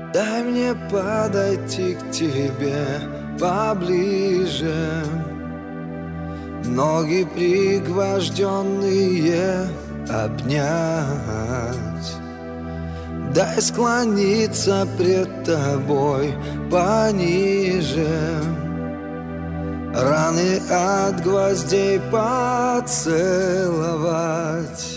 Дай мне подойти к тебе поближе, ноги пригвожденные обнять. Дай склониться пред тобой пониже, раны от гвоздей поцеловать.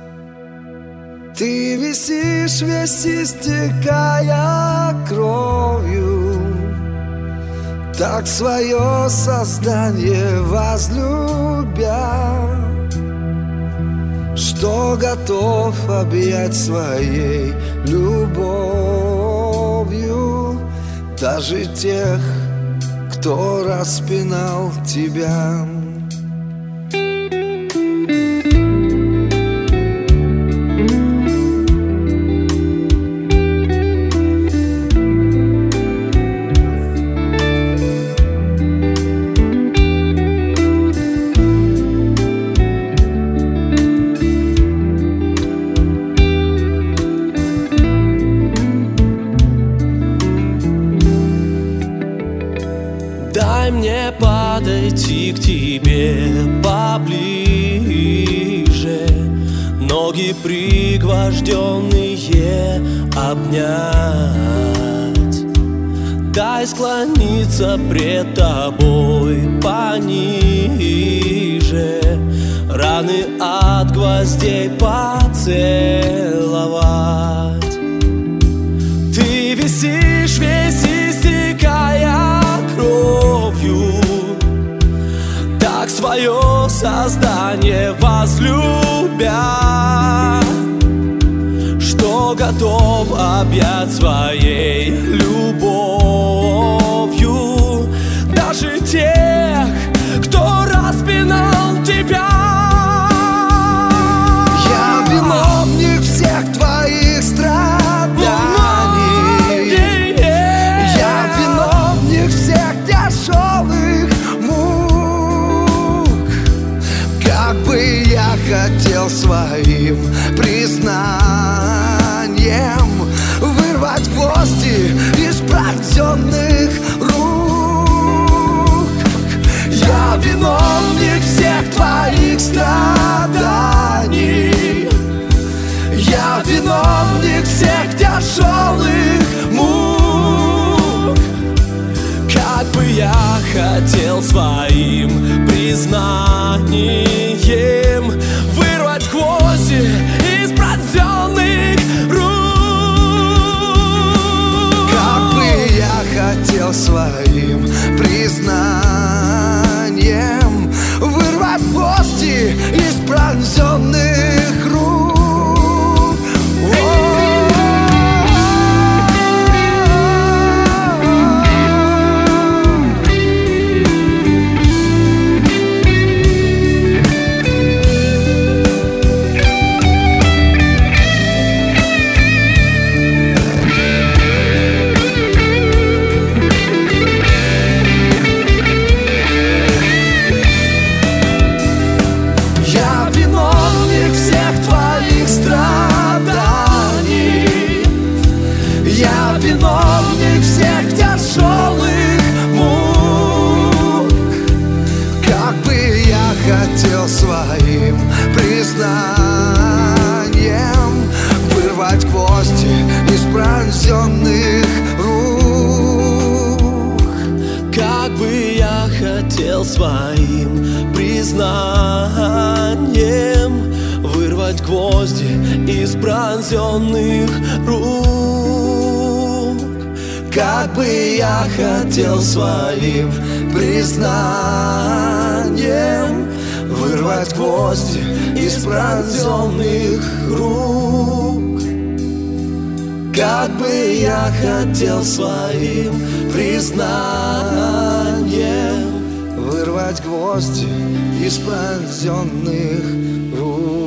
Ты висишь весь истекая кровью, так свое создание возлюбя, что готов объять своей любовью даже тех, кто распинал тебя. Дай мне подойти к тебе поближе, ноги пригвожденные обнять. Дай склониться пред тобой пониже, раны от гвоздей поцеловать. Ты висишь весь истекая кровью, так свое создание возлюбя, что готов объять своей любовью даже тех, кто распинал тебя. Я виновник всех твоих страданий, я виновник всех тяжелых мук. Как бы я хотел своим признанием вырвать гвозди из пронзенных рук. Я виновник всех твоих страданий, я виновник всех тяжелых мук. Как бы я хотел своим признанием вырвать гвозди из пронзенных рук. Как бы я хотел своим признанием вырвать гвозди из пронзенных рук. Виновник всех тяжелых мук. Как бы я хотел своим признанием вырвать гвозди из пронзенных рук. Как бы я хотел своим признанием вырвать гвозди из пронзенных рук. Как бы я хотел своим признанием вырвать гвозди из пронзенных рук. Как бы я хотел своим признанием вырвать гвозди из пронзенных рук.